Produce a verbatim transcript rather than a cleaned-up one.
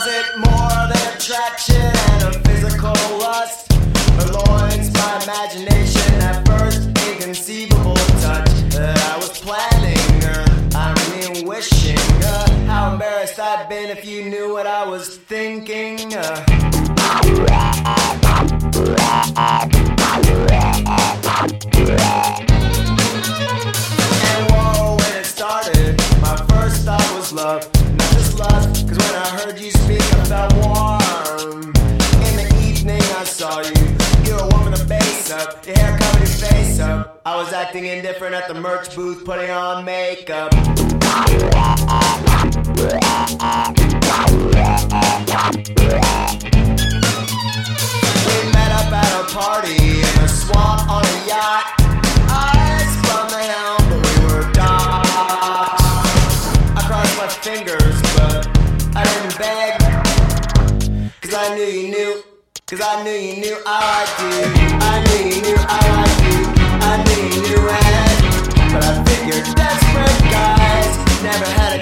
Was it more than attraction and a physical lust? Or loins, my imagination, that first inconceivable touch that I was planning, or I mean wishing, uh, how embarrassed I'd been if you knew what I was thinking. Uh. And whoa, when it started, my first thought was love, not just lust, cause when I heard you speak I felt warm. In the evening I saw you, you were warming the bass up, your hair covered your face up. I was acting indifferent at the merch booth, putting on makeup. We met up at a party in a swamp on a yacht. Eyes from the helm, but we were docked. I crossed my fingers, but I didn't beg, cause I knew you knew, cause I knew you knew I liked you. I knew you knew I liked you, I knew you knew it. But I figured desperate guys never had